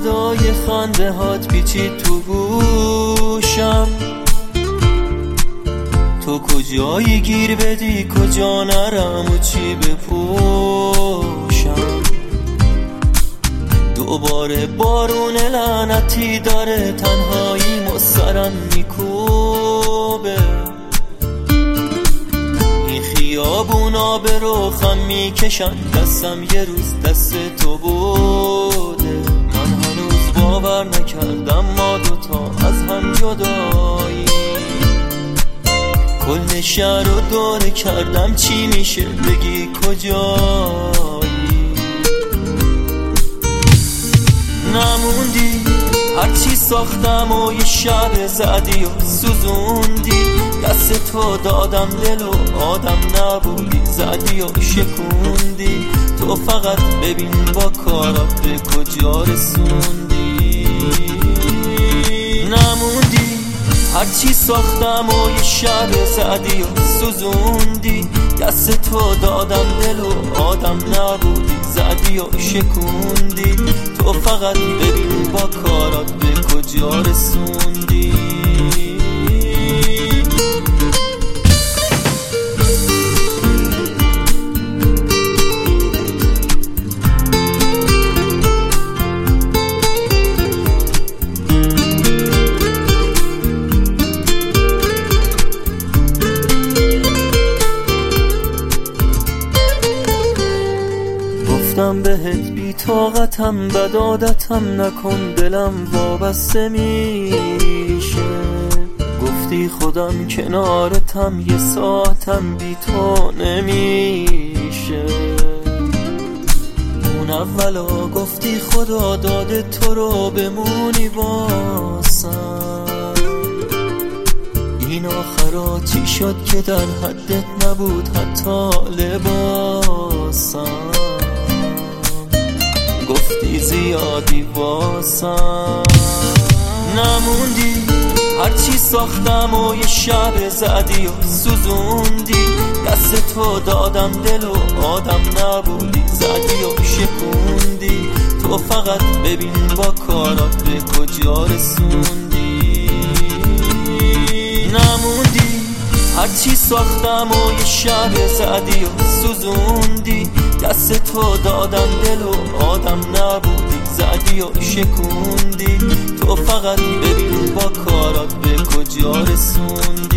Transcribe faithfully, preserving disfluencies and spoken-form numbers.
صدای خنده هات پیچید تو گوشم. تو کجایی گیر بدی کجا نرم و چی بپوشم. دوباره بارون لعنتی داره تنهایی سرم میکوبه. این خیابونا به رخم میکشن دستم یه روز دست تو بوده. من هنوز باور نکردم ما دوتا از هم جدایی. کل شهر رو دوره کردم چی میشه بگی کجایی. نموندی هرچی ساختم و یه شب زدی و سوزوندی. دست تو دادم دل و آدم نبودی زدی و شکوندی. تو فقط ببین با کارات به کجا رسوندی. نموندی هرچی ساختم و یه شب زدی و سوزوندی. دست تو دادم دل و آدم نبودی زدی و شکوندی. تو فقط ببین با کارات به کجا رسوندی. گفتم بهت بی طاقتم بد عادتم نکن دلم وابسته میشه. گفتی خودم کنارتم یه ساعتم بی تو نمیشه. اون اولا گفتی خدا داده تو رو بمونی واسم. این آخرا چی شد که در حدت نبود حتی لباسم. گفتی زیادی واسم. نموندی هرچی ساختم و یه شب زدی و سوزوندی. دست تو دادم دل و آدم نبودی زدی و شکوندی. تو فقط ببین با کارات به کجا رسوندی. نموندی هرچی ساختم و یه شب زدی و سوزوندی. دست تو دادم دل و آدم نبودی زدی و شکوندی. تو فقط ببین با کارات به کجا رسوندی.